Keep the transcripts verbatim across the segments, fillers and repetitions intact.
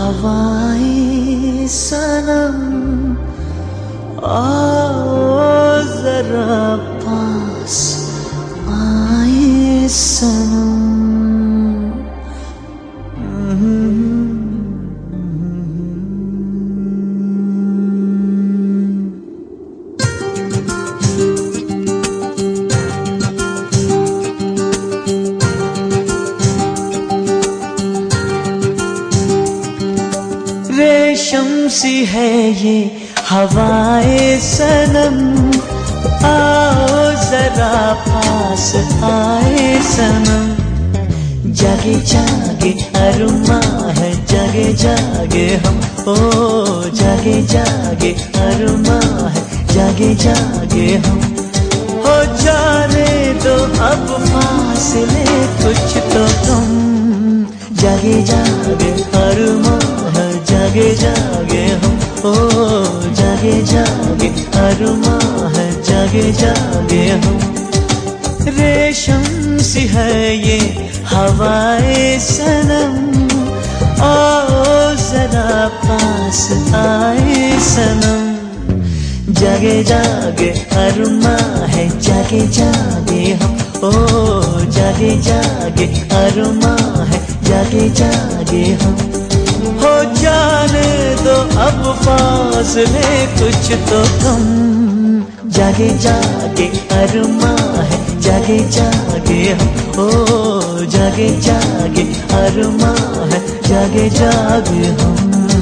हवाएं सनम आओ जरा पास आए सनम। रेशम सी है ये हवाएं सनम आओ जरा पास आए सनम। जागे जागे अरुमा है जागे जागे हम ओ जागे जागे अरुमा है जागे जागे हम। हो जाने दो अब फासले कुछ तो कम। जागे जागे अरुमा है जागे जागे हम ओ जागे जागे अरुमा है जागे जागे हम। रेशम सी है ये हवाएं सनम आओ जरा पास आए सनम। जागे जागे अरुमा है जागे जागे हम ओ जागे जागे अरुमा है जागे जागे हम। हो जाने दो अब फासले कुछ तो कम। जागे जागे अरुमा है जागे जागे हम ओ जागे जागे अरुमा है जागे जागे हम।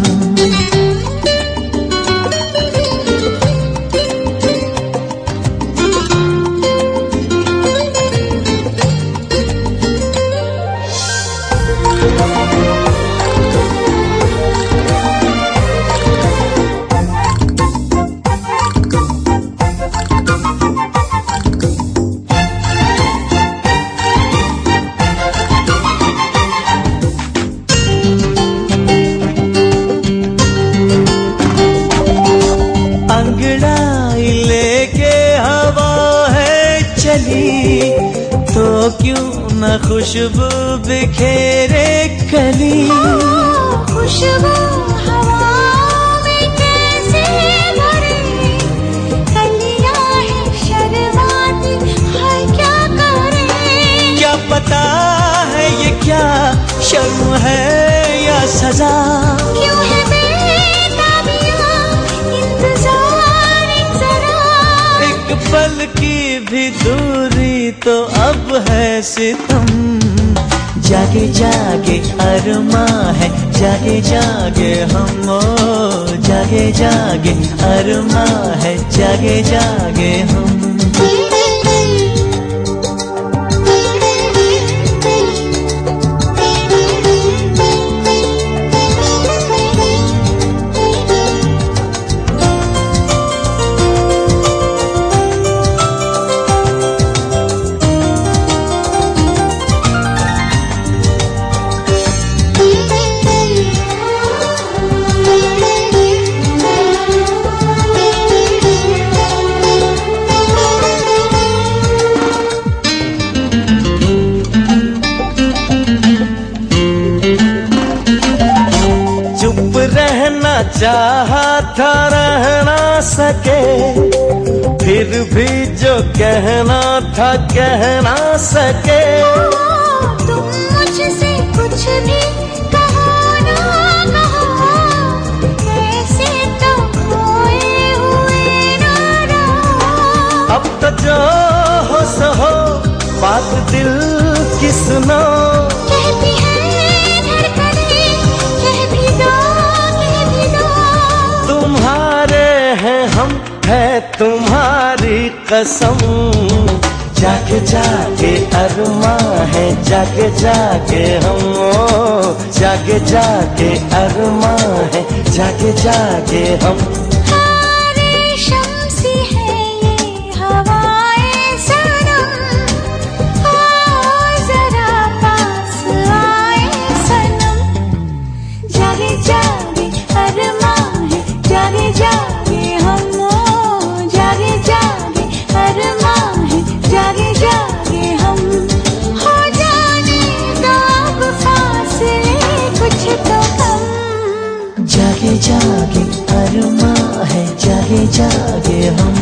अंगड़ाई लेके हवा है चली तो क्यों न खुशबू बिखेरे कली। खुशबू हवा में कैसे भरे कलियां हैं शर्माती है क्या करें। क्या पता है ये क्या शर्म है या सजा। क्यों है बेताबियां इंतजार जरा। एक पल की भी दूरी तो अब है सितम। जागे जागे अरुमा है जागे जागे हम ओ जागे जागे अरुमा है जागे जागे हम। चाहा था रह ना सके फिर भी जो कहना था कह ना सके। तुम मुझसे कुछ भी कहो ना कहो ऐसे तो खोए हुए ना रहो। अब तो जो हो सो हो बात दिल की सुनो। कहती है धड़कनें कह भी दो कह भी दो। तुम्हारे हैं हम है तुम्हारी कसम। जागे जागे अरुमा है जागे जागे हम ओ जागे जागे अरुमा है जागे जागे हम। रेशम सी है ये हवाएं सनम आओ जरा पास आए सनम। जागे जागे अरुमा है जागे जागे हम ओ जागे जागे अरुमा है जागे जागे हम। हो जाने दो अब फासले कुछ तो कम। आगे हम